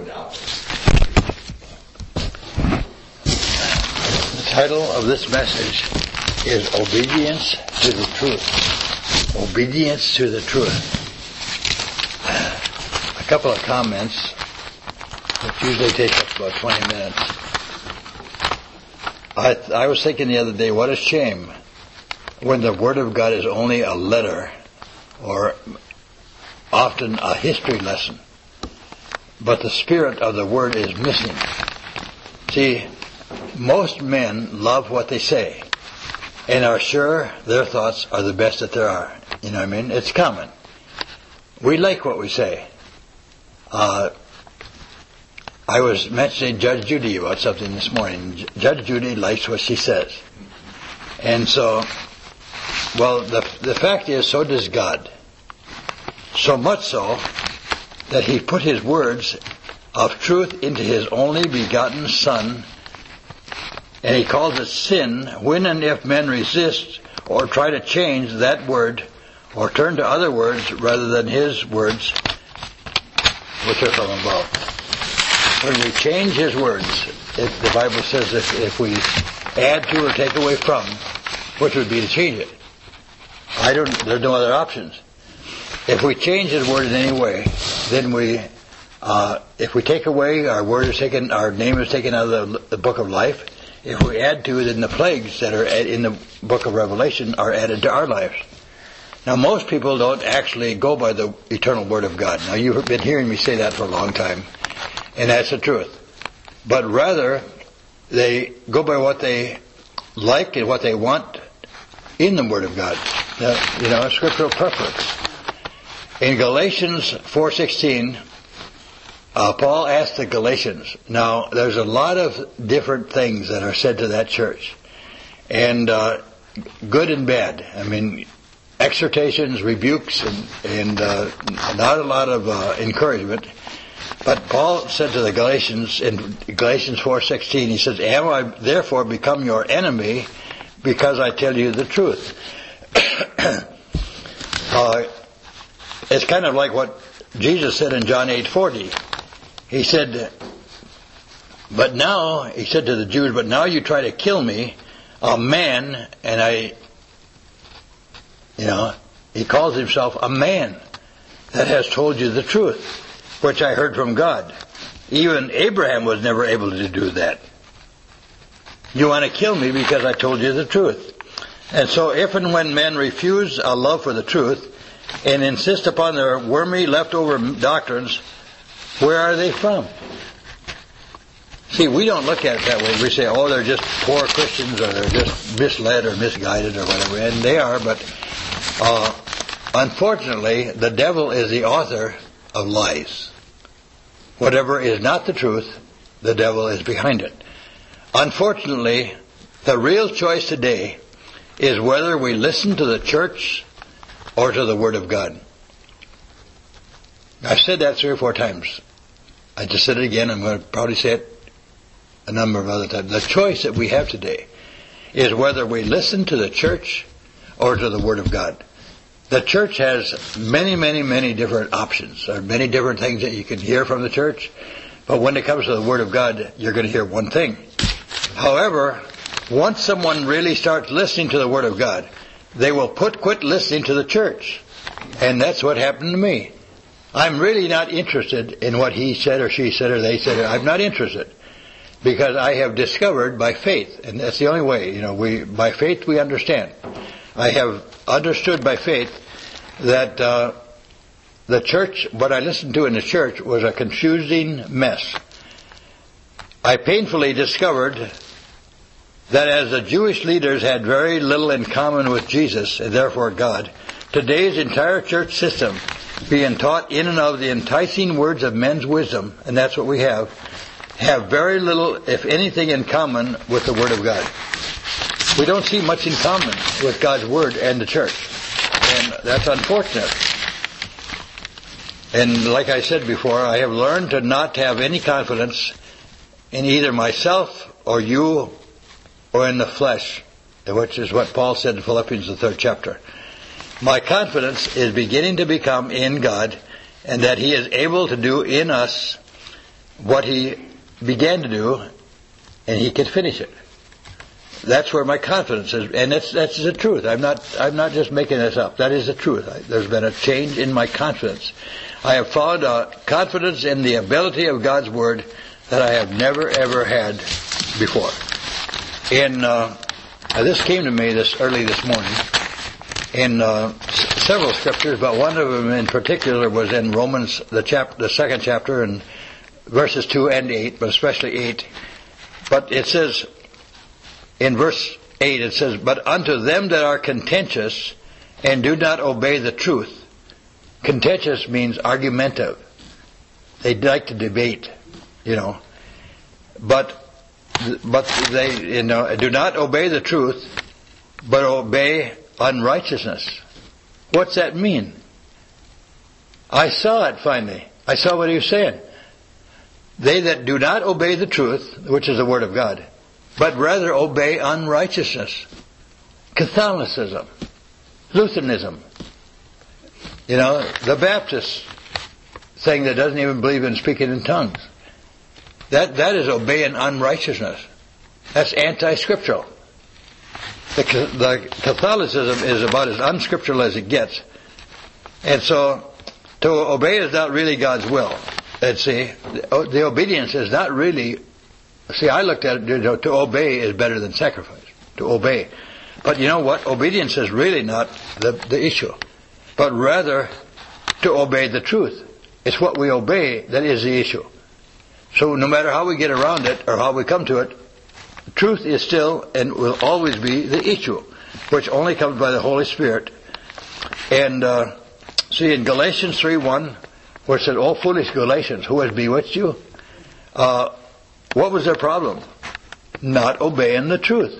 The title of this message is Obedience to the Truth. Obedience to the Truth. A couple of comments, which usually take up about 20 minutes. I was thinking the other day, what a shame when the Word of God is only a letter or often a history lesson, but the spirit of the Word is missing. See, most men love what they say and are sure their thoughts are the best that there are. You know what I mean? It's common. We like what we say. I was mentioning Judge Judy about something this morning. Judge Judy likes what she says. And so, well, the fact is, so does God. So much so that He put His words of truth into His only begotten Son, and He calls it sin when and if men resist or try to change that word or turn to other words rather than His words, which are from above. When we change His words, the Bible says if we add to or take away from, which would be to change it. There's no other options. If we change His word in any way, then if we take away, our name is taken out of the book of life. If we add to, then the plagues that are in the book of Revelation are added to our lives. Now, most people don't actually go by the eternal Word of God. Now, you've been hearing me say that for a long time, and that's the truth. But rather, they go by what they like and what they want in the Word of God. Scriptural preference. In Galatians 4:16, Paul asked the Galatians. Now, there's a lot of different things that are said to that church, and good and bad. I mean, exhortations, rebukes, and not a lot of encouragement. But Paul said to the Galatians in Galatians 4:16, he says, "Am I therefore become your enemy because I tell you the truth?" It's kind of like what Jesus said in John 8:40. He said, he said to the Jews, "But now you try to kill me, a man," and he calls himself a man that has told you the truth, which I heard from God. Even Abraham was never able to do that. You want to kill me because I told you the truth. And so if and when men refuse a love for the truth and insist upon their wormy leftover doctrines, where are they from? See, we don't look at it that way. We say, oh, they're just poor Christians, or they're just misled or misguided or whatever. And they are, but unfortunately, the devil is the author of lies. Whatever is not the truth, the devil is behind it. Unfortunately, the real choice today is whether we listen to the church or to the Word of God. I've said that 3 or 4 times. I just said it again. I'm going to probably say it a number of other times. The choice that we have today is whether we listen to the church or to the Word of God. The church has many, many, many different options. There are many different things that you can hear from the church. But when it comes to the Word of God, you're going to hear one thing. However, once someone really starts listening to the Word of God, they will quit listening to the church. And that's what happened to me. I'm really not interested in what he said or she said or they said. I'm not interested. Because I have discovered by faith, and that's the only way, by faith we understand. I have understood by faith that the church, what I listened to in the church, was a confusing mess. I painfully discovered that as the Jewish leaders had very little in common with Jesus, and therefore God, today's entire church system, being taught in and of the enticing words of men's wisdom, and that's what we have very little, if anything, in common with the Word of God. We don't see much in common with God's Word and the church. And that's unfortunate. And like I said before, I have learned to not have any confidence in either myself or you or in the flesh, which is what Paul said in Philippians, the 3rd chapter. My confidence is beginning to become in God, and that He is able to do in us what he began to do, and he could finish it. That's where my confidence is, and that's the truth. I'm not just making this up. That is the truth. There's been a change in my confidence. I have found a confidence in the ability of God's Word that I have never ever had before. This came to me early this morning in several scriptures, but one of them in particular was in Romans, the second chapter, and verses 2 and 8, but especially 8. But it says, in verse 8, it says, "But unto them that are contentious and do not obey the truth." Contentious means argumentative. They like to debate, But they, do not obey the truth, but obey unrighteousness. What's that mean? I saw it finally. I saw what he was saying. They that do not obey the truth, which is the Word of God, but rather obey unrighteousness. Catholicism, Lutheranism, the Baptist thing that doesn't even believe in speaking in tongues. That is obeying unrighteousness. That's anti-scriptural. The Catholicism is about as unscriptural as it gets. And so, to obey is not really God's will. The obedience is not really... I looked at it, to obey is better than sacrifice. To obey. But you know what? Obedience is really not the issue. But rather, to obey the truth. It's what we obey that is the issue. So no matter how we get around it, or how we come to it, truth is still and will always be the issue, which only comes by the Holy Spirit. And in Galatians 3:1, where it said, "O foolish Galatians, who has bewitched you?" What was their problem? Not obeying the truth.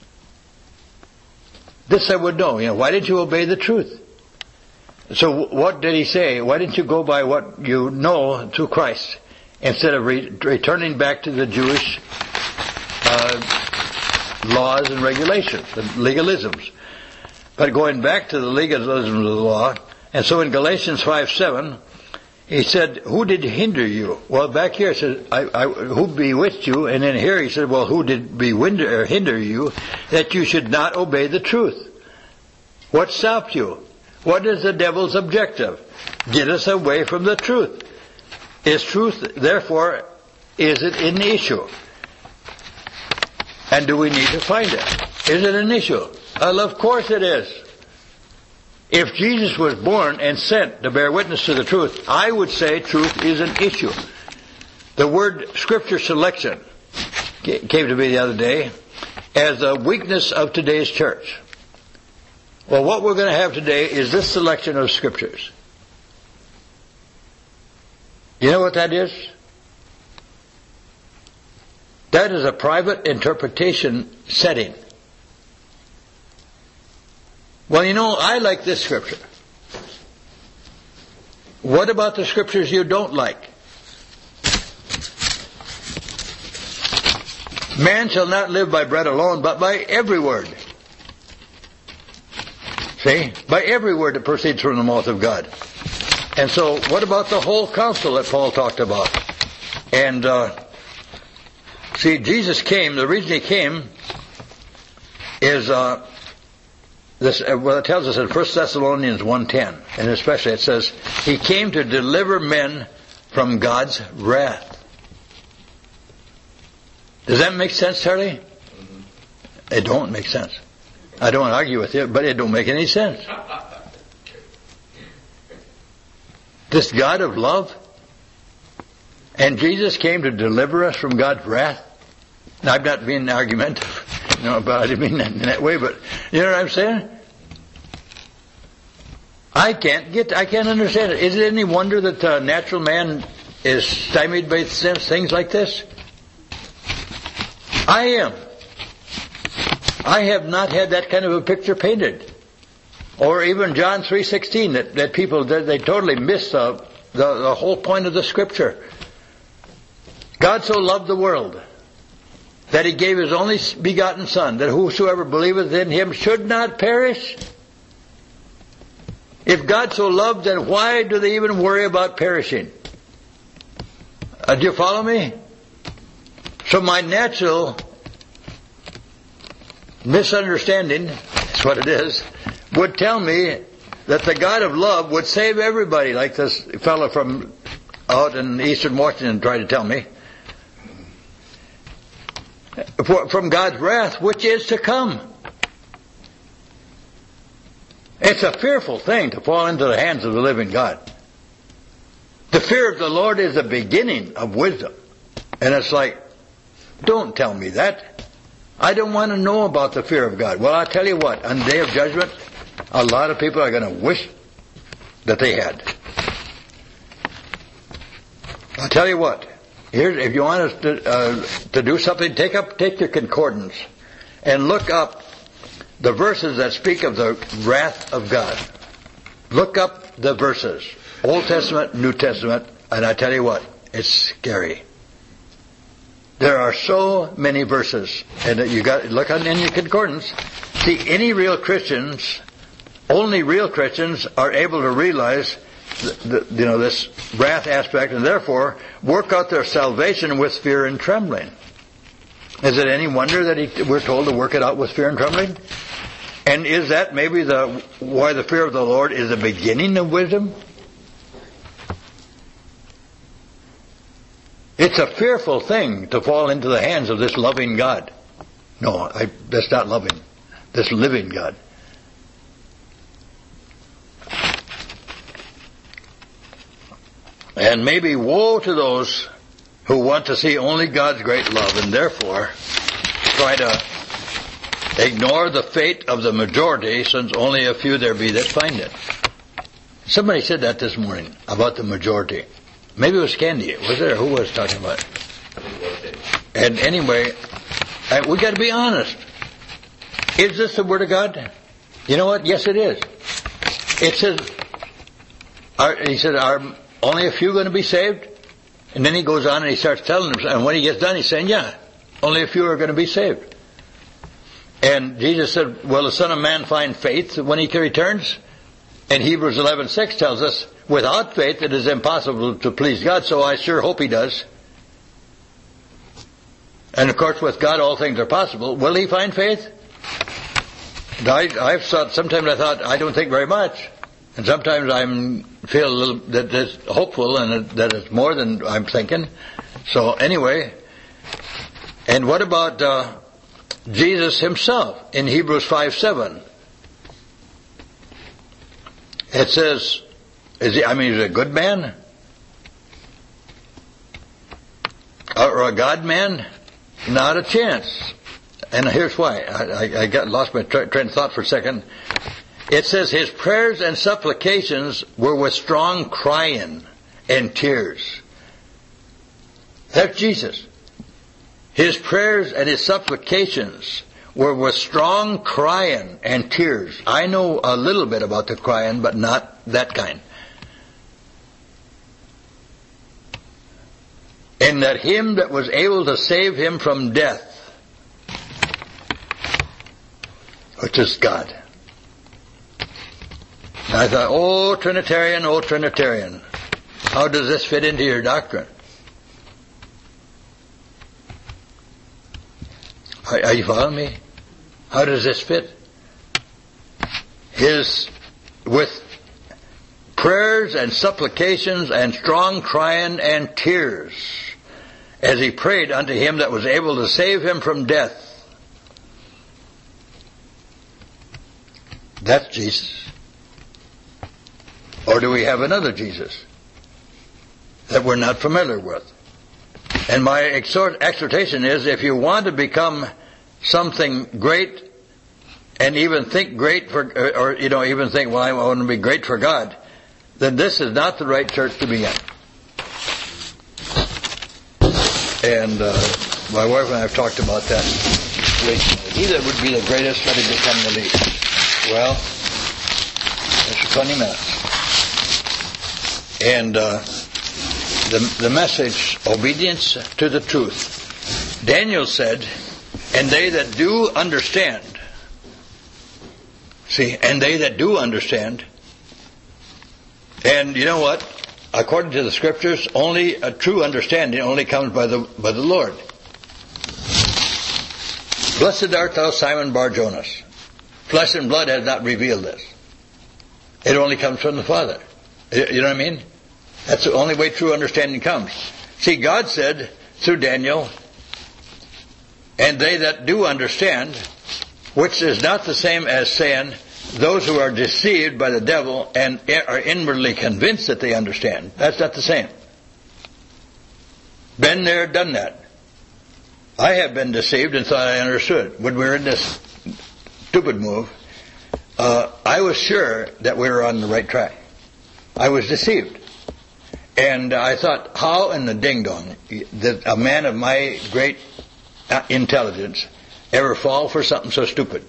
This I would know. Why didn't you obey the truth? So what did he say? Why didn't you go by what you know through Christ, instead of returning back to the Jewish laws and regulations, the legalisms? But going back to the legalisms of the law, and so in Galatians 5:7, he said, "Who did hinder you?" Well, back here it says, "Who bewitched you?" And then here he said, "Well, who did hinder you that you should not obey the truth?" What stopped you? What is the devil's objective? Get us away from the truth. Is truth, therefore, is it an issue? And do we need to find it? Is it an issue? Well, of course it is. If Jesus was born and sent to bear witness to the truth, I would say truth is an issue. The word scripture selection came to me the other day as a weakness of today's church. Well, what we're going to have today is this selection of scriptures. You know what that is? That is a private interpretation setting. Well, I like this scripture. What about the scriptures you don't like? Man shall not live by bread alone, but by every word. See? By every word that proceeds from the mouth of God. And so, what about the whole counsel that Paul talked about? And, Jesus came, the reason he came is, it tells us in 1 Thessalonians 1:10, and especially it says, he came to deliver men from God's wrath. Does that make sense, Charlie? It don't make sense. I don't argue with you, but it don't make any sense. This God of love, and Jesus came to deliver us from God's wrath. Now, I'm not being argumentative, but I didn't mean that in that way, but you know what I'm saying? I can't understand it. Is it any wonder that natural man is stymied by things like this? I am. I have not had that kind of a picture painted. Or even John 3:16, that people, they totally miss the whole point of the scripture. God so loved the world that he gave his only begotten Son, that whosoever believeth in him should not perish. If God so loved, then why do they even worry about perishing? Do you follow me? So my natural misunderstanding, that's what it is, would tell me that the God of love would save everybody, like this fellow from out in eastern Washington tried to tell me, from God's wrath, which is to come. It's a fearful thing to fall into the hands of the living God. The fear of the Lord is the beginning of wisdom. And it's like, don't tell me that. I don't want to know about the fear of God. Well, I'll tell you what, on the day of judgment, a lot of people are going to wish that they had. I'll tell you what, here's, if you want us to do something, take your concordance and look up the verses that speak of the wrath of God. Look up the verses. Old Testament, New Testament, and I tell you what, it's scary. There are so many verses, and you got to look in your concordance. See, only real Christians are able to realize this wrath aspect, and therefore work out their salvation with fear and trembling. Is it any wonder that we're told to work it out with fear and trembling? And is that maybe why the fear of the Lord is the beginning of wisdom? It's a fearful thing to fall into the hands of this loving God. No, that's not loving. This living God. And maybe woe to those who want to see only God's great love and therefore try to ignore the fate of the majority, since only a few there be that find it. Somebody said that this morning about the majority. Maybe it was Candy. Was there? Who was talking about it? And anyway, we got to be honest. Is this the Word of God? You know what? Yes, it is. It says, he said, are only a few going to be saved? And then he goes on and he starts telling them, and when he gets done, he's saying, yeah, only a few are going to be saved. And Jesus said, will the Son of Man find faith when he returns? And Hebrews 11:6 tells us, without faith it is impossible to please God, so I sure hope he does. And of course with God all things are possible. Will he find faith? I've thought, sometimes I thought, I don't think very much. And sometimes I feel a little that it's hopeful and that it's more than I'm thinking. So anyway, and what about Jesus himself in Hebrews 5:7? It says, he's a good man? Or a God man? Not a chance. And here's why. I lost my train of thought for a second. It says his prayers and supplications were with strong crying and tears. That's Jesus. His prayers and his supplications were with strong crying and tears. I know a little bit about the crying, but not that kind. And that him that was able to save him from death, which is God. And I thought, oh Trinitarian, how does this fit into your doctrine? Are you following me? How does this fit? With prayers and supplications and strong crying and tears, as he prayed unto him that was able to save him from death. That's Jesus. Or do we have another Jesus that we're not familiar with? And my exhortation is, if you want to become something great, and even think great even think, well, I want to be great for God, then this is not the right church to be in. And my wife and I have talked about that. He that would be the greatest, let him become the least. Well, that's 20 minutes. And the message, obedience to the truth. Daniel said, and they that do understand. See, and they that do understand. And you know what? according to the Scriptures, only a true understanding only comes by the Lord. Blessed art thou, Simon Bar-Jonas. Flesh and blood has not revealed this. It only comes from the Father. You know what I mean? That's the only way true understanding comes. See, God said through Daniel, and they that do understand, which is not the same as saying those who are deceived by the devil and are inwardly convinced that they understand. That's not the same. Been there, done that. I have been deceived and thought I understood. When we were in this stupid move, I was sure that we were on the right track. I was deceived. And I thought, how in the ding-dong did a man of my great intelligence ever fall for something so stupid?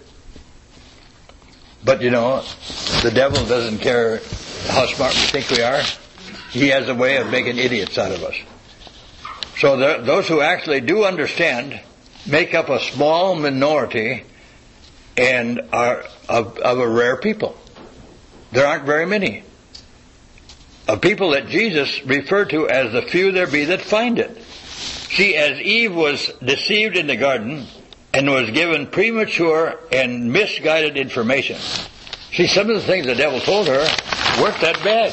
But the devil doesn't care how smart we think we are. He has a way of making idiots out of us. So those who actually do understand make up a small minority and are of a rare people. There aren't very many. A people that Jesus referred to as the few there be that find it. See, as Eve was deceived in the garden and was given premature and misguided information. See, some of the things the devil told her weren't that bad.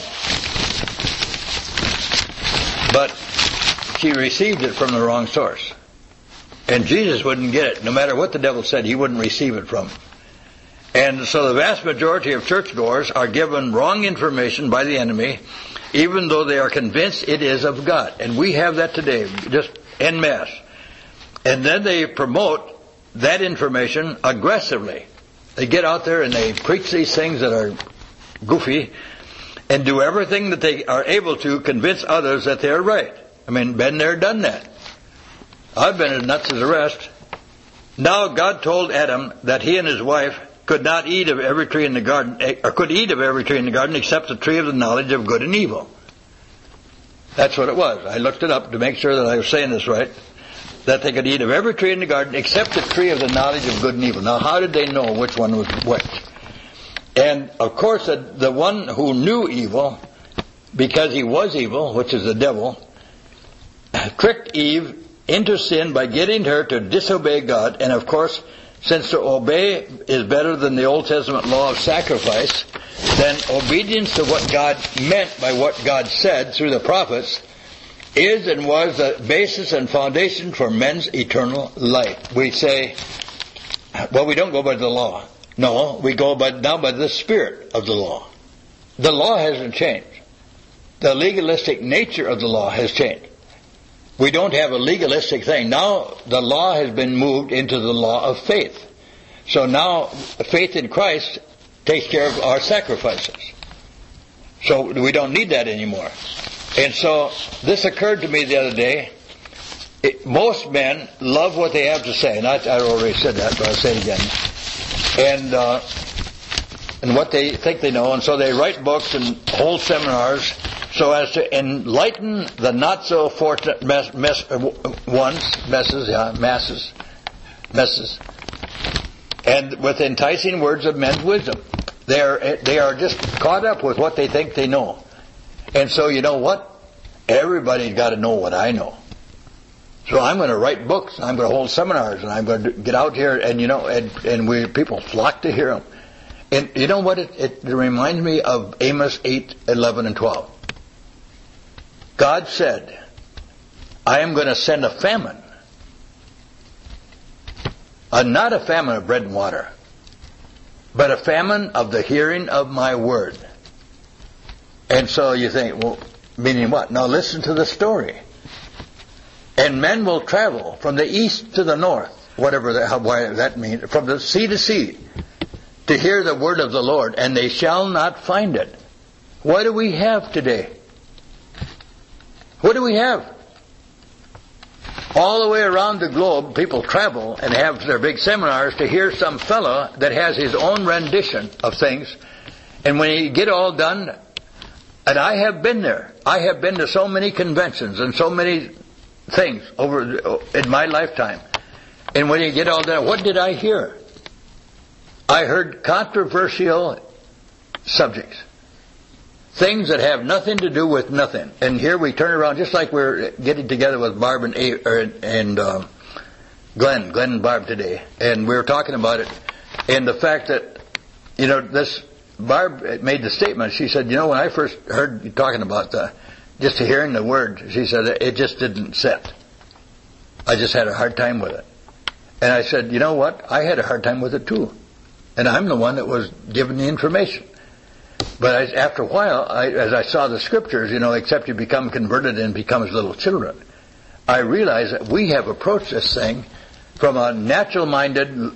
But she received it from the wrong source. And Jesus wouldn't get it. No matter what the devil said, he wouldn't receive it from him. And so the vast majority of churchgoers are given wrong information by the enemy, even though they are convinced it is of God. And we have that today, just en masse. And then they promote that information aggressively. They get out there and they preach these things that are goofy and do everything that they are able to convince others that they're right. I mean, been there, done that. I've been as nuts as the rest. Now God told Adam that he and his wife could not eat of every tree in the garden, or could eat of every tree in the garden except the tree of the knowledge of good and evil. That's what it was. I looked it up to make sure that I was saying this right. That they could eat of every tree in the garden except the tree of the knowledge of good and evil. Now, how did they know which one was which? And, of course, the one who knew evil, because he was evil, which is the devil, tricked Eve into sin by getting her to disobey God. And, of course, since to obey is better than the Old Testament law of sacrifice, then obedience to what God meant by what God said through the prophets is and was the basis and foundation for men's eternal life. We say, well, we don't go by the law. No, we go now by the spirit of the law. The law hasn't changed. The legalistic nature of the law has changed. We don't have a legalistic thing. Now the law has been moved into the law of faith. So now faith in Christ takes care of our sacrifices. So we don't need that anymore. And so this occurred to me the other day. Most men love what they have to say. And I already said that, but I'll say it again. And what they think they know. And so they write books and hold seminars so as to enlighten the not so fortunate masses, and with enticing words of men's wisdom. They are just caught up with what they think they know. And so you know what? Everybody's got to know what I know. So I'm going to write books, I'm going to hold seminars, and I'm going to get out here and people flock to hear them. And you know what? It reminds me of Amos 8, 11, and 12. God said, I am going to send a famine. Not a famine of bread and water, but a famine of the hearing of my word. And so you think, well, meaning what? Now listen to the story. And men will travel from the east to the north, whatever that means, from the sea to sea, to hear the word of the Lord, and they shall not find it. What do we have today? What do we have? All the way around the globe, people travel and have their big seminars to hear some fellow that has his own rendition of things. And when you get all done, and I have been there. I have been to so many conventions and so many things in my lifetime. And when you get all done, what did I hear? I heard controversial subjects. things that have nothing to do with nothing. And here we turn around just like we're getting together with Barb and Glenn and Barb today. And we were talking about it. And the fact that, this, Barb made the statement, she said, when I first heard you talking about just hearing the word, she said, it just didn't sit. I just had a hard time with it. And I said, you know what? I had a hard time with it too. And I'm the one that was given the information. But after a while, as I saw the scriptures, except you become converted and become as little children, I realized that we have approached this thing from a natural-minded,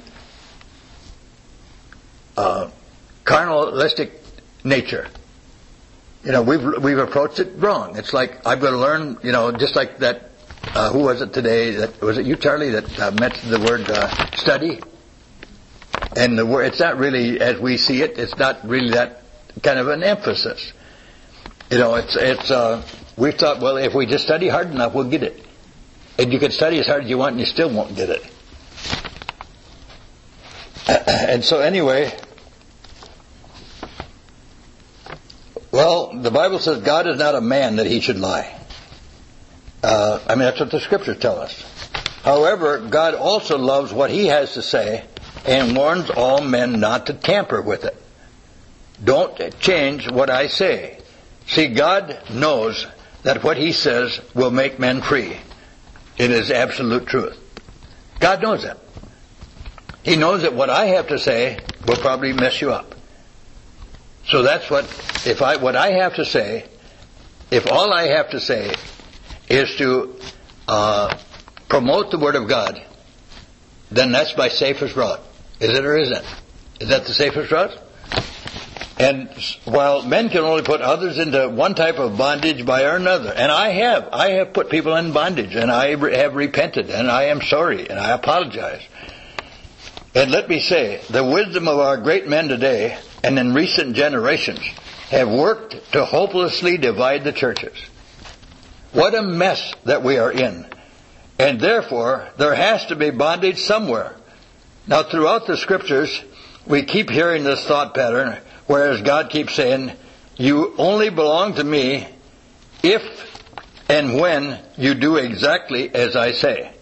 carnalistic nature. We've approached it wrong. It's like I've got to learn, just like that. Who was it today? Was it you, Charlie, that mentioned the word study? And the word, it's not really as we see it. It's not really that kind of an emphasis. We thought, well, if we just study hard enough, we'll get it. And you can study as hard as you want, and you still won't get it. And so, anyway, well, the Bible says God is not a man that he should lie. That's what the scriptures tell us. However, God also loves what he has to say and warns all men not to tamper with it. Don't change what I say. See, God knows that what he says will make men free. It is absolute truth. God knows that. He knows that what I have to say will probably mess you up. So that's what I have to say, if all I have to say is to promote the Word of God, then that's my safest route. Is it or isn't? Is that the safest route? And while men can only put others into one type of bondage by another, and I have put people in bondage, and I have repented, and I am sorry, and I apologize. And let me say, the wisdom of our great men today, and in recent generations, have worked to hopelessly divide the churches. What a mess that we are in. And therefore, there has to be bondage somewhere. Now, throughout the scriptures, we keep hearing this thought pattern, whereas God keeps saying, you only belong to me if and when you do exactly as I say.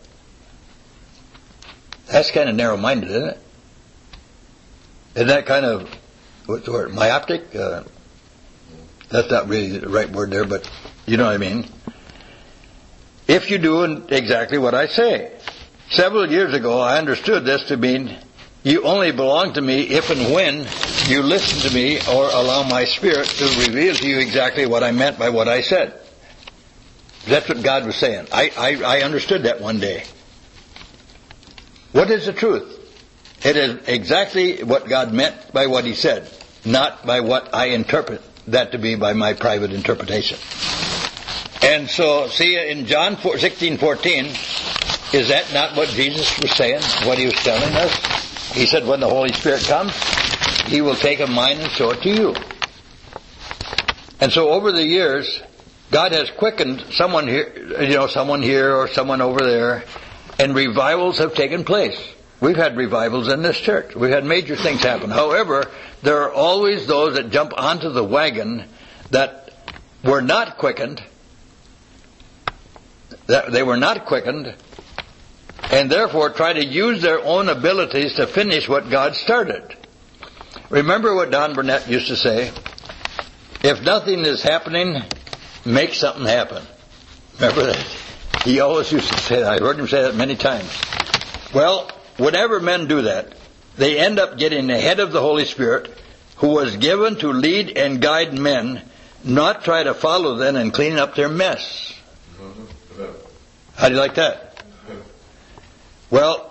That's kind of narrow-minded, isn't it? Isn't that kind of, what's the word, myopic? That's not really the right word there, but you know what I mean. If you do exactly what I say. Several years ago, I understood this to mean you only belong to me if and when you listen to me or allow my Spirit to reveal to you exactly what I meant by what I said. That's what God was saying. I understood that one day. What is the truth? It is exactly what God meant by what he said, not by what I interpret that to be by my private interpretation. And so, see, in John 16:14, is that not what Jesus was saying, what he was telling us? He said, when the Holy Spirit comes, he will take of mine and show it to you. And so over the years, God has quickened someone here or someone over there, and revivals have taken place. We've had revivals in this church. We've had major things happen. However, there are always those that jump onto the wagon that were not quickened, and therefore try to use their own abilities to finish what God started. Remember what Don Burnett used to say? If nothing is happening, make something happen. Remember that? He always used to say that. I heard him say that many times. Well, whenever men do that, they end up getting ahead of the Holy Spirit, who was given to lead and guide men, not try to follow them and clean up their mess. How do you like that? Well,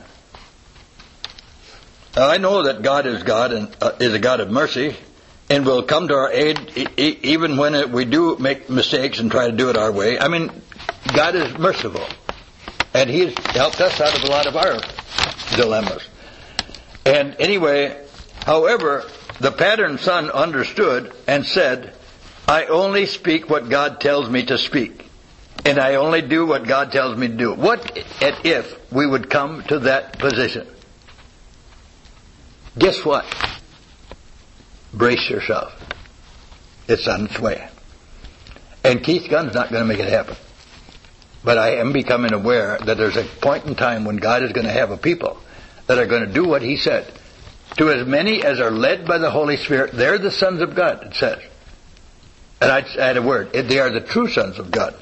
I know that God is God and is a God of mercy, and will come to our aid even when we do make mistakes and try to do it our way. I mean, God is merciful, and He's helped us out of a lot of our dilemmas. And anyway, however, the pattern son understood and said, I only speak what God tells me to speak, and I only do what God tells me to do. What if we would come to that position? Guess what? Brace yourself. It's on its way. And Keith Gunn's not going to make it happen. But I am becoming aware that there's a point in time when God is going to have a people that are going to do what He said. To as many as are led by the Holy Spirit, they're the sons of God, it says. And I add a word. They are the true sons of God.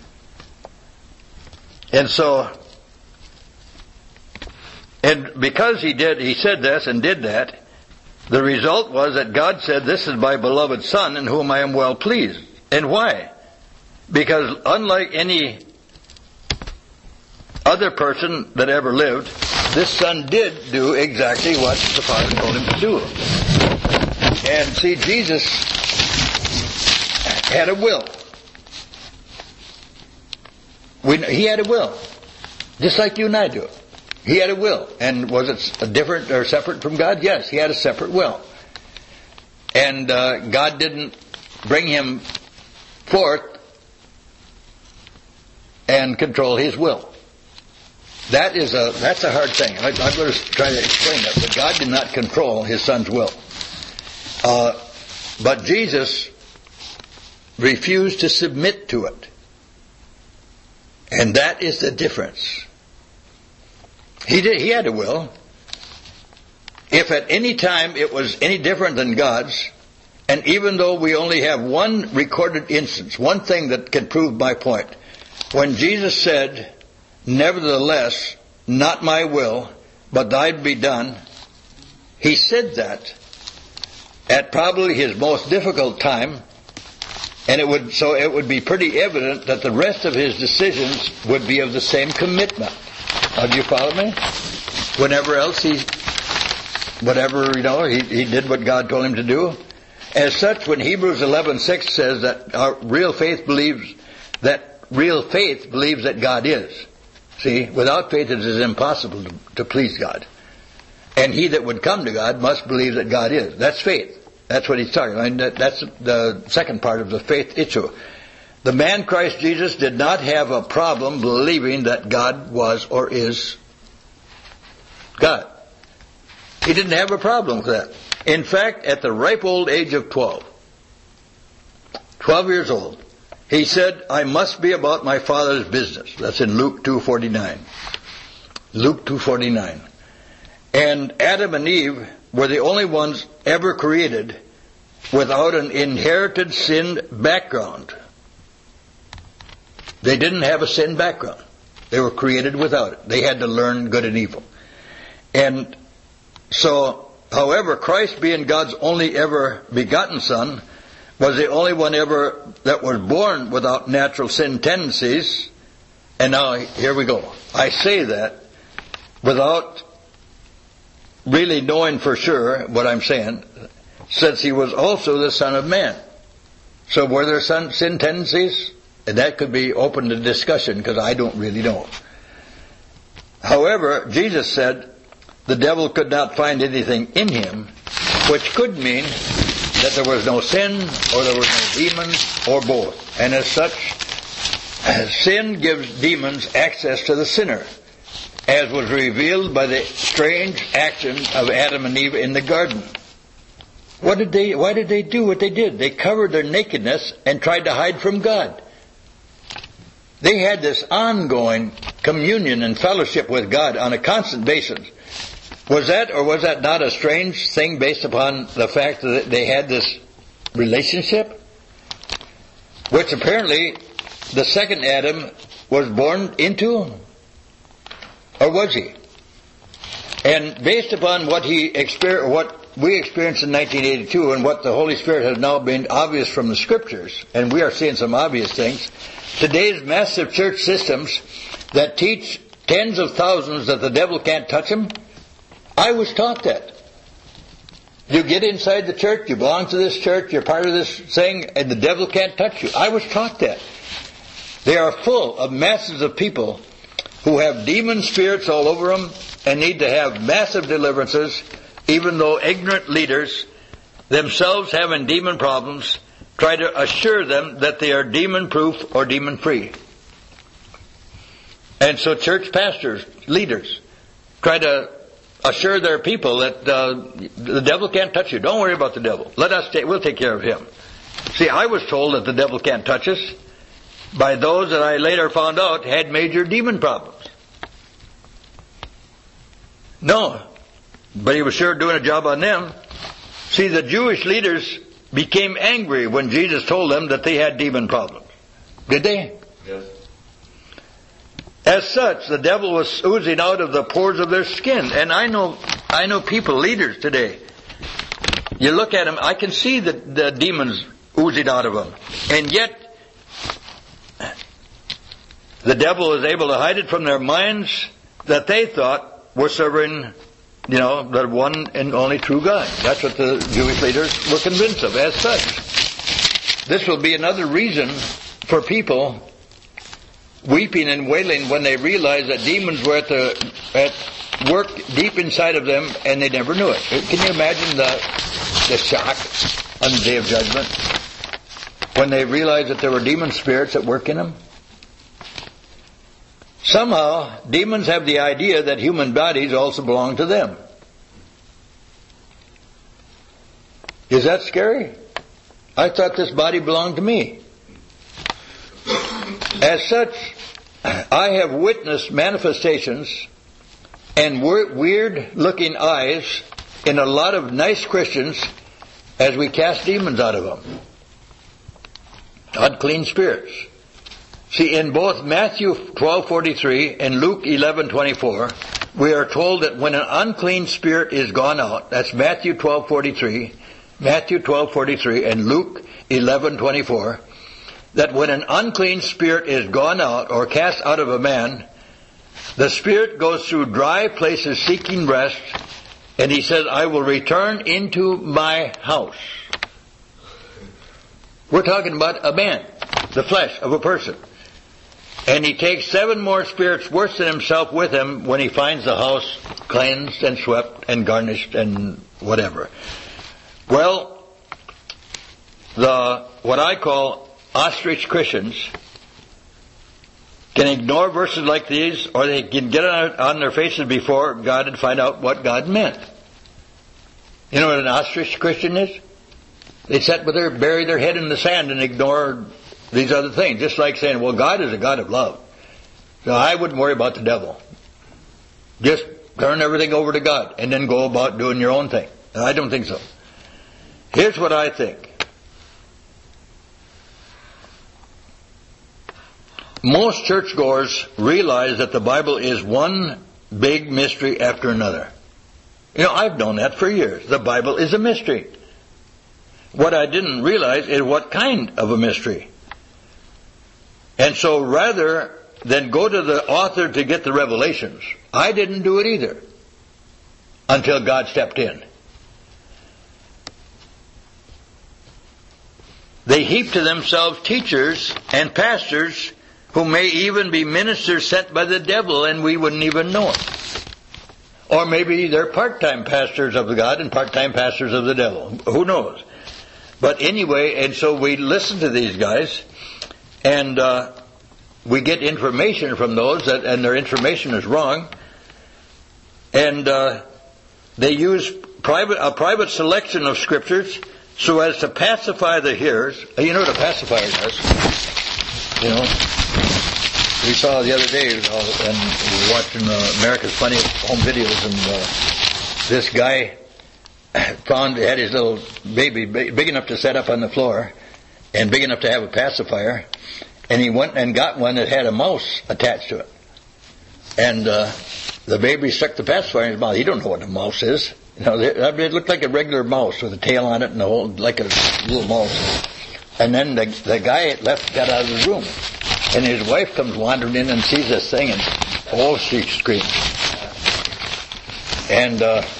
And so, and because he said this and did that, the result was that God said, "This is my beloved Son in whom I am well pleased." And why? Because unlike any other person that ever lived, this Son did do exactly what the Father told Him to do. And see, Jesus had a will. He had a will. Just like you and I do. He had a will. And was it different or separate from God? Yes, He had a separate will. And God didn't bring Him forth and control His will. That's a hard thing. I'm going to try to explain that. But God did not control His Son's will. But Jesus refused to submit to it. And that is the difference. He had a will. If at any time it was any different than God's, and even though we only have one recorded instance, one thing that can prove my point, when Jesus said, "Nevertheless, not my will, but thine be done," He said that at probably His most difficult time, and it would be pretty evident that the rest of His decisions would be of the same commitment. Do you follow me? Whenever else he did what God told Him to do. As such, when Hebrews 11:6 says that our real faith believes that God is. See, without faith it is impossible to please God. And he that would come to God must believe that God is. That's faith. That's what he's talking about. That's the second part of the faith issue. The man Christ Jesus did not have a problem believing that God was or is God. He didn't have a problem with that. In fact, at the ripe old age of 12 years old, he said, "I must be about my Father's business." That's in Luke 2:49. Luke 2:49. And Adam and Eve were the only ones ever created without an inherited sin background. They didn't have a sin background. They were created without it. They had to learn good and evil. And so, however, Christ being God's only ever begotten Son, was the only one ever that was born without natural sin tendencies. And now, here we go. I say that without really knowing for sure what I'm saying, since He was also the Son of Man. So were there sin tendencies? And that could be open to discussion, because I don't really know. However, Jesus said the devil could not find anything in Him, which could mean that there was no sin, or there was no demons, or both. And as such, sin gives demons access to the sinner, as was revealed by the strange action of Adam and Eve in the garden. Why did they do what they did? They covered their nakedness and tried to hide from God. They had this ongoing communion and fellowship with God on a constant basis. Was that or was that not a strange thing based upon the fact that they had this relationship? Which apparently the second Adam was born into? Or was he? And based upon what we experienced in 1982 and what the Holy Spirit has now been obvious from the Scriptures, and we are seeing some obvious things, today's massive church systems that teach tens of thousands that the devil can't touch them, I was taught that. You get inside the church, you belong to this church, you're part of this thing, and the devil can't touch you. I was taught that. They are full of masses of people who have demon spirits all over them and need to have massive deliverances, even though ignorant leaders, themselves having demon problems, try to assure them that they are demon-proof or demon-free. And so church pastors, leaders, try to assure their people that the devil can't touch you. Don't worry about the devil. We'll take care of him. See, I was told that the devil can't touch us by those that I later found out had major demon problems. No, but he was sure doing a job on them. See, the Jewish leaders became angry when Jesus told them that they had demon problems. Did they? Yes. As such, the devil was oozing out of the pores of their skin. And I know people, leaders today. You look at them, I can see the demons oozing out of them. And yet, the devil is able to hide it from their minds that they thought were serving, the one and only true God. That's what the Jewish leaders were convinced of. As such, this will be another reason for people weeping and wailing when they realize that demons were at work deep inside of them and they never knew it. Can you imagine the shock on the Day of Judgment when they realized that there were demon spirits at work in them? Somehow, demons have the idea that human bodies also belong to them. Is that scary? I thought this body belonged to me. As such, I have witnessed manifestations and weird-looking eyes in a lot of nice Christians as we cast demons out of them. Unclean spirits. See, in both Matthew 12:43 and Luke 11:24, we are told that when an unclean spirit is gone out, that's Matthew 12:43 and Luke 11:24, that when an unclean spirit is gone out or cast out of a man, the spirit goes through dry places seeking rest, and he says, I will return into my house. We're talking about a man, the flesh of a person. And he takes 7 more spirits worse than himself with him when he finds the house cleansed and swept and garnished and whatever. Well, what I call ostrich Christians can ignore verses like these, or they can get on their faces before God and find out what God meant. You know what an ostrich Christian is? They bury their head in the sand and ignore these other things. Just like saying, well, God is a God of love. So I wouldn't worry about the devil. Just turn everything over to God and then go about doing your own thing. I don't think so. Here's what I think. Most churchgoers realize that the Bible is one big mystery after another. I've known that for years. The Bible is a mystery. What I didn't realize is what kind of a mystery. And so rather than go to the author to get the revelations, I didn't do it either until God stepped in. They heap to themselves teachers and pastors who may even be ministers sent by the devil and we wouldn't even know it. Or maybe they're part-time pastors of God and part-time pastors of the devil. Who knows? But anyway, and so we listen to these guys and we get information from those and their information is wrong. And they use a private selection of scriptures so as to pacify the hearers. You know what a pacifier does? We saw the other day, and we were watching America's Funniest Home Videos, and this guy had his little baby big enough to set up on the floor and big enough to have a pacifier, and he went and got one that had a mouse attached to it. And the baby stuck the pacifier in his mouth. He don't know what a mouse is. It looked like a regular mouse with a tail on it and the whole, like a little mouse. And then the guy got out of the room. And his wife comes wandering in and sees this thing, and she screams. And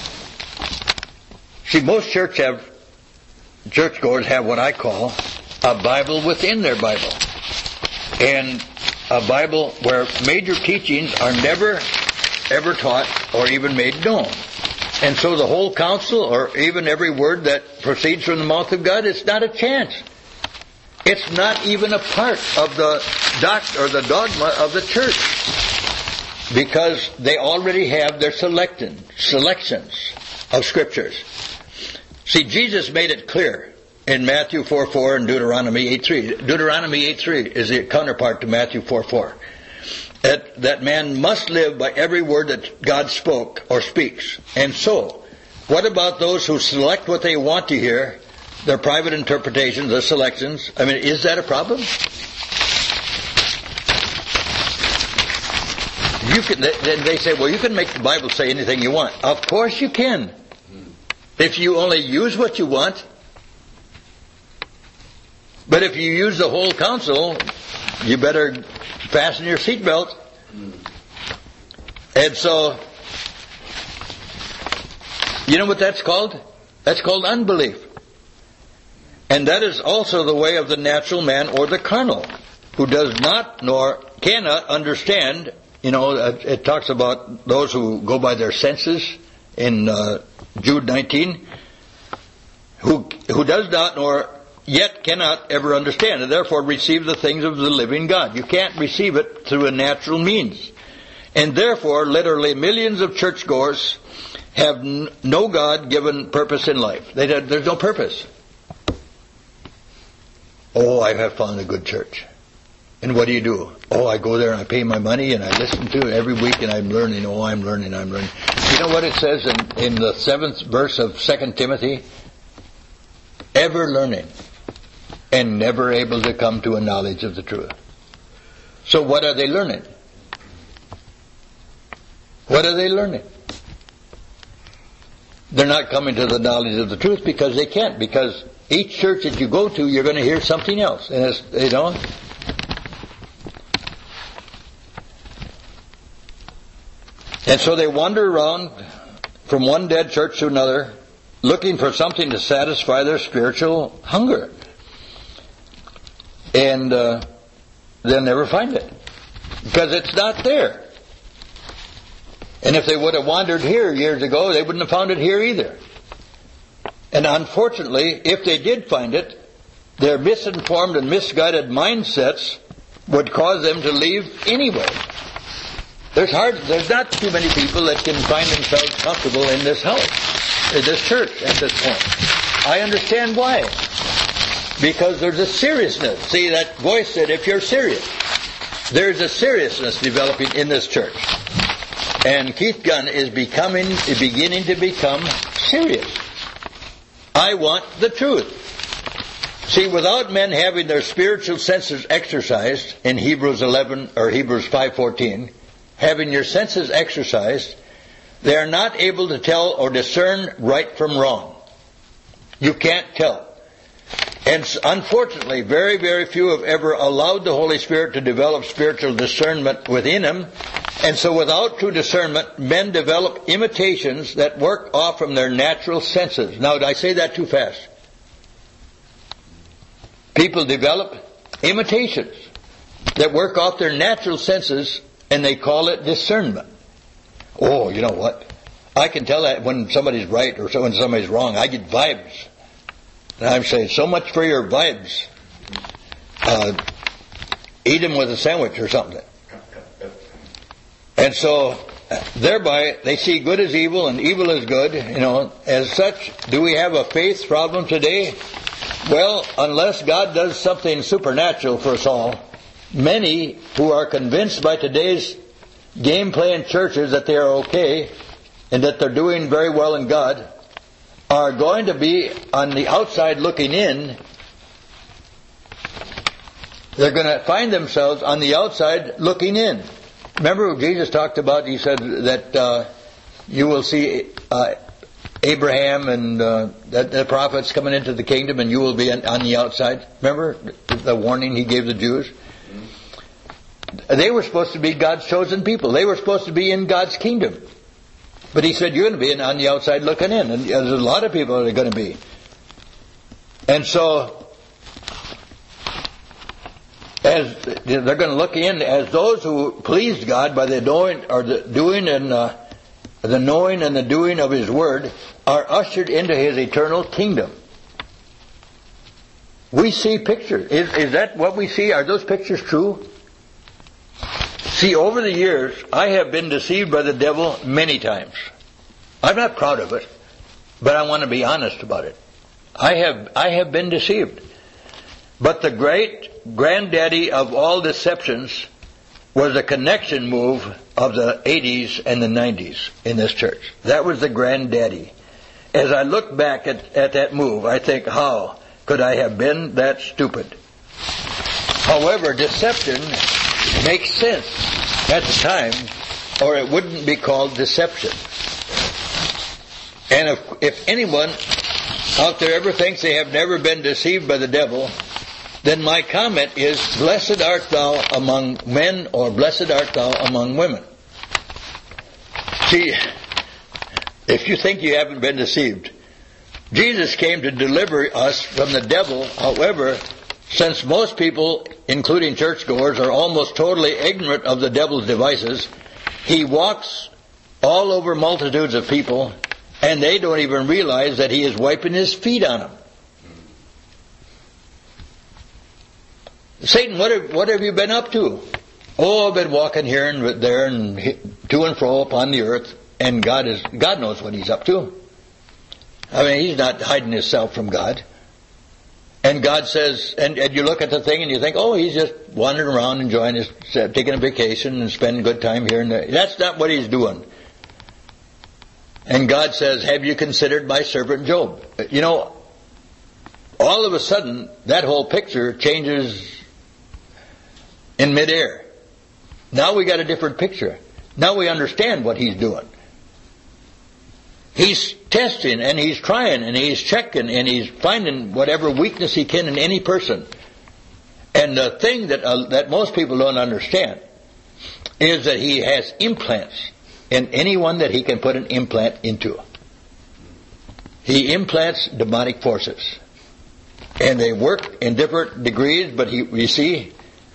most churchgoers have what I call a Bible within their Bible, and a Bible where major teachings are never ever taught or even made known. And so the whole counsel, or even every word that proceeds from the mouth of God, it's not a chance. It's not even a part of the dogma of the church, because they already have their selections of scriptures. See, Jesus made it clear in Matthew 4:4 and Deuteronomy 8:3. Deuteronomy 8:3 is the counterpart to Matthew 4:4. That man must live by every word that God spoke or speaks. And so, what about those who select what they want to hear, their private interpretations, their selections? I mean, is that a problem? Then they say, well, you can make the Bible say anything you want. Of course you can. If you only use what you want. But if you use the whole counsel, you better fasten your seatbelt. And so, you know what that's called? That's called unbelief. And that is also the way of the natural man or the carnal, who does not nor cannot understand. You know, it talks about those who go by their senses in Jude 19, who does not nor yet cannot ever understand, and therefore receive the things of the living God. You can't receive it through a natural means. And therefore, literally millions of churchgoers have no God-given purpose in life. There's no purpose. Oh, I have found a good church. And what do? Oh, I go there and I pay my money and I listen to it every week and I'm learning. Oh, I'm learning. You know what it says in the 7th verse of 2 Timothy? Ever learning and never able to come to a knowledge of the truth. So what are they learning? What are they learning? They're not coming to the knowledge of the truth because they can't. Because each church that you go to, you're going to hear something else. And it's, you know. And so they wander around from one dead church to another, looking for something to satisfy their spiritual hunger. And they'll never find it. Because it's not there. And if they would have wandered here years ago, they wouldn't have found it here either. And unfortunately, if they did find it, their misinformed and misguided mindsets would cause them to leave anyway. There's not too many people that can find themselves comfortable in this house, in this church at this point. I understand why. Because there's a seriousness. See, that voice said, if you're serious. There's a seriousness developing in this church. And Keith Gunn is beginning to become serious. I want the truth. See, without men having their spiritual senses exercised, in Hebrews 11 or Hebrews 5:14, having your senses exercised, they are not able to tell or discern right from wrong. You can't tell. And unfortunately, very, very few have ever allowed the Holy Spirit to develop spiritual discernment within them. And so without true discernment, men develop imitations that work off from their natural senses. Now, did I say that too fast? People develop imitations that work off their natural senses, and they call it discernment. Oh, you know what? I can tell that when somebody's right or when somebody's wrong. I get vibes. And I'm saying, so much for your vibes. Eat them with a sandwich or something. And so, thereby, they see good as evil and evil as good. You know, as such, do we have a faith problem today? Well, unless God does something supernatural for us all, many who are convinced by today's gameplay in churches that they are okay and that they're doing very well in God are going to be on the outside looking in. They're going to find themselves on the outside looking in. Remember what Jesus talked about? He said that you will see Abraham and the prophets coming into the kingdom, and you will be on the outside. Remember the warning he gave the Jews? They were supposed to be God's chosen people. They were supposed to be in God's kingdom. But he said, you're going to be on the outside looking in. And there's a lot of people that are going to be. And so, as they're going to look in as those who pleased God by the knowing or the doing and the knowing and the doing of His Word, are ushered into His eternal kingdom. We see pictures. Is that what we see? Are those pictures true? See, over the years, I have been deceived by the devil many times. I'm not proud of it, but I want to be honest about it. I have been deceived. But the great granddaddy of all deceptions was a connection move of the 80s and the 90s in this church. That was the granddaddy. As I look back at that move, I think, how could I have been that stupid? However, deception makes sense at the time, or it wouldn't be called deception. And if anyone out there ever thinks they have never been deceived by the devil, then my comment is, blessed art thou among men, or blessed art thou among women. See, if you think you haven't been deceived, Jesus came to deliver us from the devil. However, since most people, including churchgoers, are almost totally ignorant of the devil's devices, he walks all over multitudes of people, and they don't even realize that he is wiping his feet on them. Satan, what have you been up to? Oh, I've been walking here and there and to and fro upon the earth, and God knows what he's up to. I mean, he's not hiding himself from God. And God says, and you look at the thing and you think, oh, he's just wandering around enjoying his, taking a vacation and spending good time here and there. That's not what he's doing. And God says, have you considered my servant Job? You know, all of a sudden, that whole picture changes in midair. Now we got a different picture. Now we understand what he's doing. He's testing and he's trying and he's checking and he's finding whatever weakness he can in any person. And the thing that most people don't understand is that he has implants in anyone that he can put an implant into. He implants demonic forces. And they work in different degrees, but you see,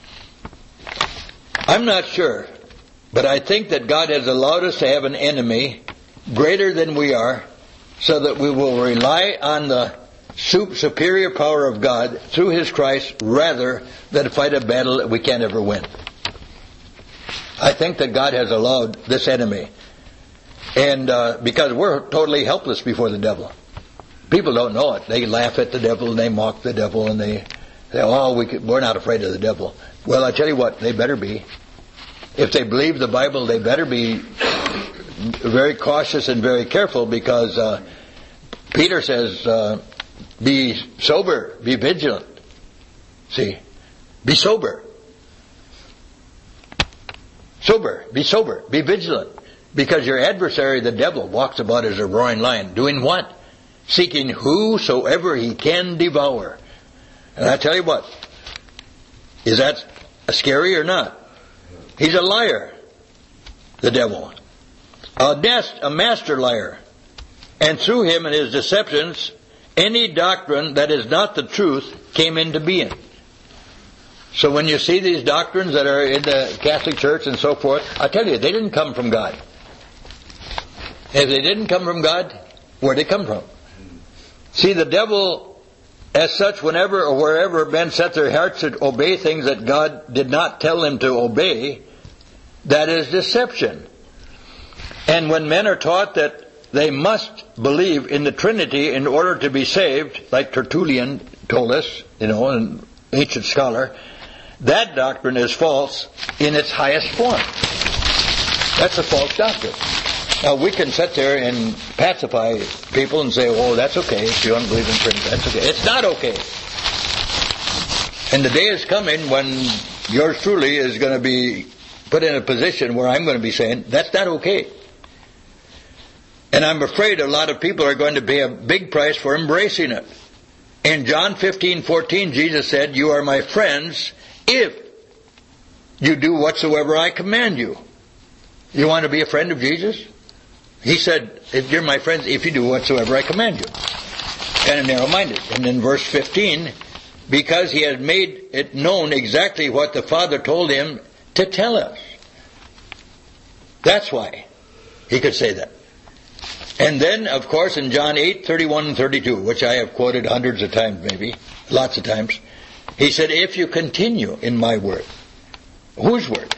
I'm not sure, but I think that God has allowed us to have an enemy greater than we are, so that we will rely on the superior power of God through His Christ rather than fight a battle that we can't ever win. I think that God has allowed this enemy, and because we're totally helpless before the devil. People don't know it. They laugh at the devil and they mock the devil and they say, oh, we're not afraid of the devil. Well, I tell you what, they better be. If they believe the Bible, they better be very cautious and very careful, because Peter says, be sober, be vigilant. See? Be sober. Sober, be sober, be vigilant. Because your adversary, the devil, walks about as a roaring lion. Doing what? Seeking whosoever he can devour. And I tell you what, is that scary or not? He's a liar, the devil. A master liar. And through him and his deceptions, any doctrine that is not the truth came into being. So when you see these doctrines that are in the Catholic Church and so forth, I tell you, they didn't come from God. If they didn't come from God, where'd they come from? See, the devil, as such, whenever or wherever men set their hearts to obey things that God did not tell them to obey, that is deception. And when men are taught that they must believe in the Trinity in order to be saved, like Tertullian told us, an ancient scholar, that doctrine is false in its highest form. That's a false doctrine. Now, we can sit there and pacify people and say, oh, that's okay if you don't believe in Trinity. That's okay. It's not okay. And the day is coming when yours truly is going to be put in a position where I'm going to be saying, that's not okay. And I'm afraid a lot of people are going to pay a big price for embracing it. In John 15:14, Jesus said, you are my friends if you do whatsoever I command you. You want to be a friend of Jesus? He said, if you're my friends, if you do whatsoever I command you. Kind of narrow-minded. And in verse 15, because he had made it known exactly what the Father told him to tell us. That's why he could say that. And then, of course, in John 8:31 and 32, which I have quoted hundreds of times maybe, lots of times, he said, if you continue in my word. Whose word?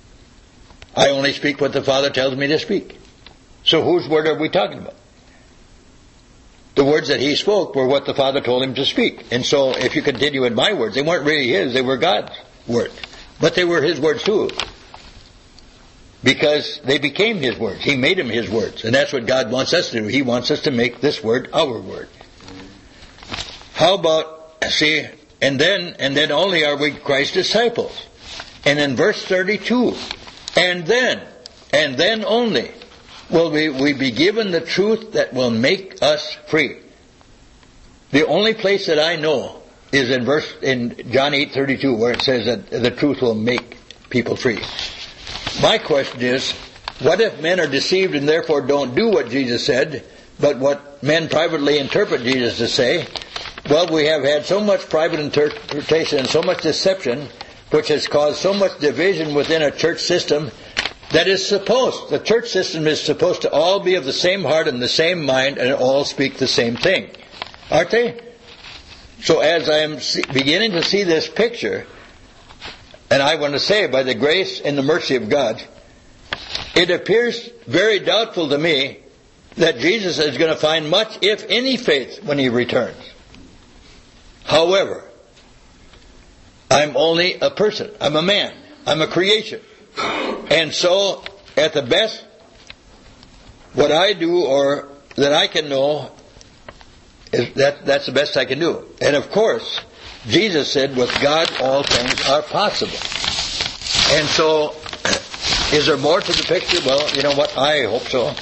I only speak what the Father tells me to speak. So whose word are we talking about? The words that he spoke were what the Father told him to speak. And so if you continue in my words, they weren't really his, they were God's words. But they were his words too. Because they became his words. He made them his words. And that's what God wants us to do. He wants us to make this word our word. How about, see, and then only are we Christ's disciples. And in verse 32, and then only will we be given the truth that will make us free. The only place that I know is in John 8:32, where it says that the truth will make people free. My question is, what if men are deceived and therefore don't do what Jesus said, but what men privately interpret Jesus to say? Well, we have had so much private interpretation and so much deception, which has caused so much division within a church system, that the church system is supposed to all be of the same heart and the same mind and all speak the same thing. Aren't they? So as I am beginning to see this picture, and I want to say, by the grace and the mercy of God, it appears very doubtful to me that Jesus is going to find much, if any, faith when he returns. However, I'm only a person. I'm a man. I'm a creation. And so, at the best, what I do or that I can know, that's the best I can do. And of course, Jesus said, with God all things are possible. And so, is there more to the picture? Well, you know what? I hope so.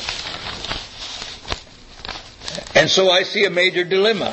And so I see a major dilemma.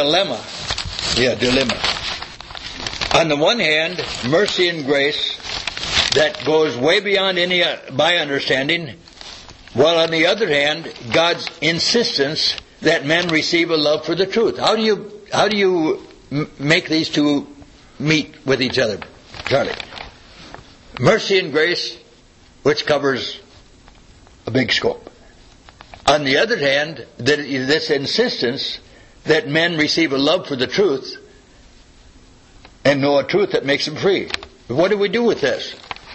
On the one hand, mercy and grace that goes way beyond any my understanding, while on the other hand, God's insistence that men receive a love for the truth. How do you make these two meet with each other, Charlie? Mercy and grace, which covers a big scope. On the other hand, this insistence that men receive a love for the truth and know a truth that makes them free. What do we do with this?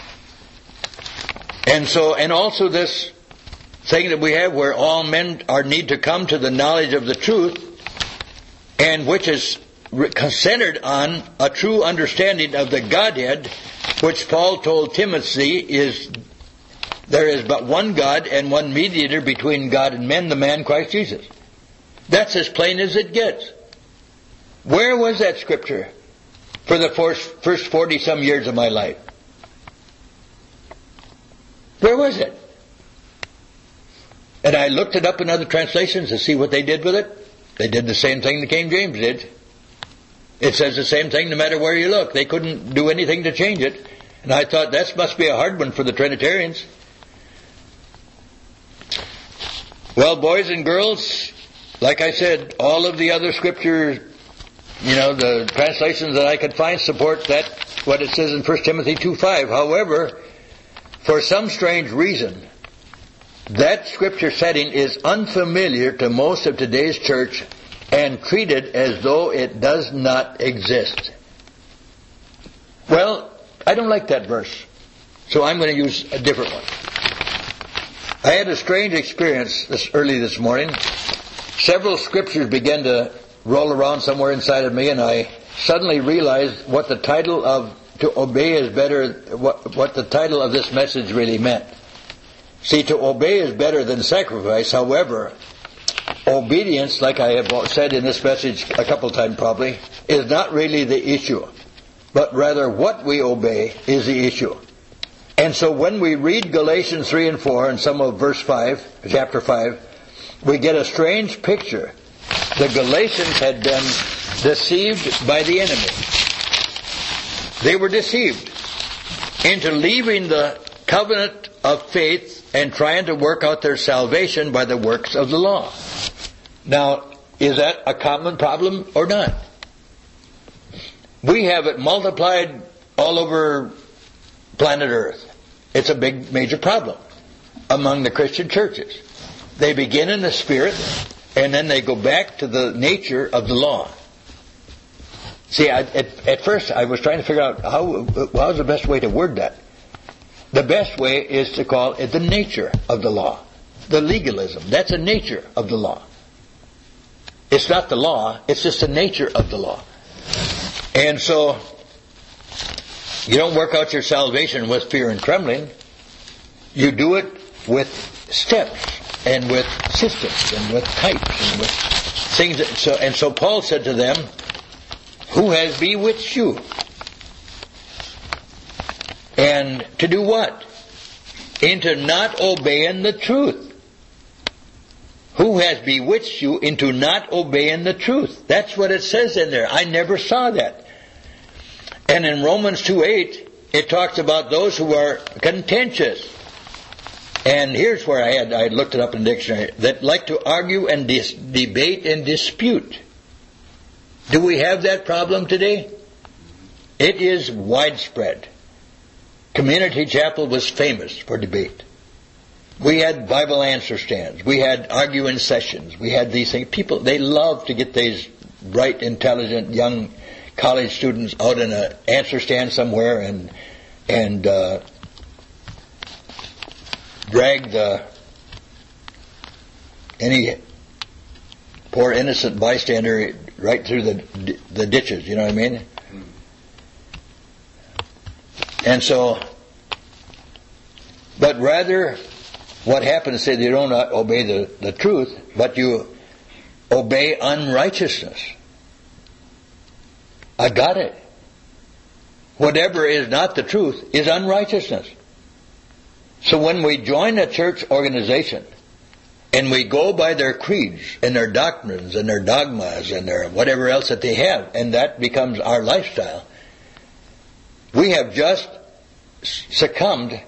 And also this thing that we have where all men need to come to the knowledge of the truth, and which is centered on a true understanding of the Godhead, which Paul told Timothy there is but one God and one mediator between God and men, the man Christ Jesus. That's as plain as it gets. Where was that scripture for the first 40-some years of my life? Where was it? And I looked it up in other translations to see what they did with it. They did the same thing the King James did. It says the same thing no matter where you look. They couldn't do anything to change it. And I thought that must be a hard one for the Trinitarians. Well, boys and girls, like I said, all of the other scripture, the translations that I could find support that, what it says in 1 Timothy 2:5. However, for some strange reason, that scripture setting is unfamiliar to most of today's church and treated as though it does not exist. Well, I don't like that verse, so I'm going to use a different one. I had a strange experience early this morning. Several scriptures began to roll around somewhere inside of me, and I suddenly realized what the title of "To Obey is Better," what the title of this message really meant. See, to obey is better than sacrifice. However, obedience, like I have said in this message a couple times probably, is not really the issue, but rather what we obey is the issue. And so when we read Galatians 3 and 4 and some of chapter 5, we get a strange picture. The Galatians had been deceived by the enemy. They were deceived into leaving the covenant of faith and trying to work out their salvation by the works of the law. Now, is that a common problem or not? We have it multiplied all over planet Earth. It's a big, major problem among the Christian churches. They begin in the Spirit, and then they go back to the nature of the law. See, at first I was trying to figure out how's the best way to word that. The best way is to call it the nature of the law. The legalism. That's the nature of the law. It's not the law, it's just the nature of the law. And so, you don't work out your salvation with fear and trembling. You do it with steps and with systems and with types and with things. So Paul said to them, who has bewitched you? And to do what? Into not obeying the truth. Who has bewitched you into not obeying the truth? That's what it says in there. I never saw that. And in Romans 2:8, it talks about those who are contentious. And here's where I looked it up in the dictionary, that like to argue and debate and dispute. Do we have that problem today? It is widespread. Community Chapel was famous for debate. We had Bible answer stands. We had arguing sessions. We had these things. People, they love to get these bright, intelligent, young college students out in an answer stand somewhere and drag any poor innocent bystander right through the ditches. You know what I mean? And so, but rather, what happens, say they don't obey the truth, but you obey unrighteousness. I got it. Whatever is not the truth is unrighteousness. So when we join a church organization and we go by their creeds and their doctrines and their dogmas and their whatever else that they have, and that becomes our lifestyle, we have just succumbed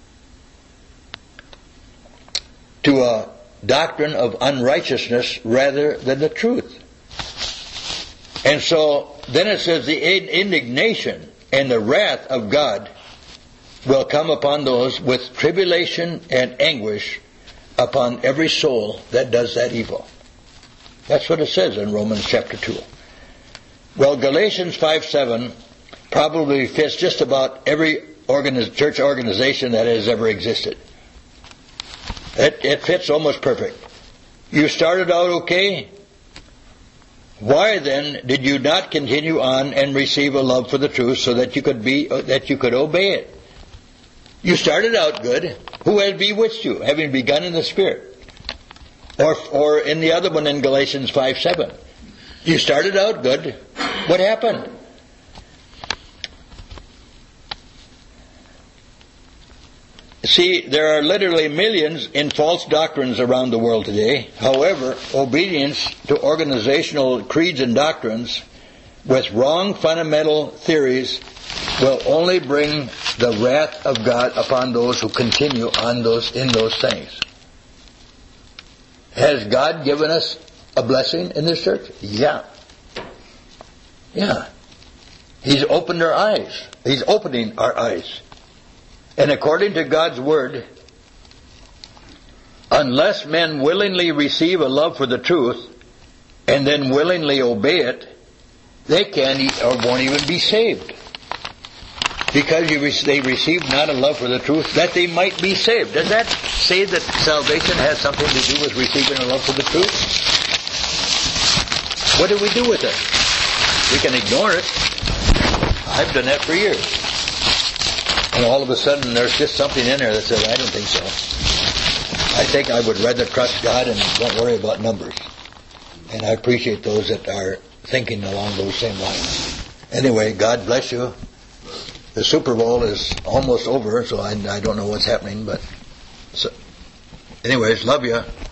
to a doctrine of unrighteousness rather than the truth. And so then it says the indignation and the wrath of God will come upon those with tribulation and anguish upon every soul that does that evil. That's what it says in Romans chapter 2. Well, Galatians 5:7 probably fits just about every church organization that has ever existed. It fits almost perfect. You started out okay. Why then did you not continue on and receive a love for the truth so that you could obey it? You started out good. Who has bewitched you, having begun in the Spirit? Or in the other one in Galatians 5:7. You started out good. What happened? See, there are literally millions in false doctrines around the world today. However, obedience to organizational creeds and doctrines with wrong fundamental theories will only bring the wrath of God upon those who continue in those things. Has God given us a blessing in this church? Yeah. He's opened our eyes. He's opening our eyes. And according to God's Word, unless men willingly receive a love for the truth and then willingly obey it, they can't or won't even be saved. Because they received not a love for the truth that they might be saved. Does that say that salvation has something to do with receiving a love for the truth? What do we do with it? We can ignore it. I've done that for years. And all of a sudden there's just something in there that says, I don't think so. I think I would rather trust God and don't worry about numbers. And I appreciate those that are thinking along those same lines. Anyway, God bless you. The Super Bowl is almost over, so I don't know what's happening, but anyways, love you.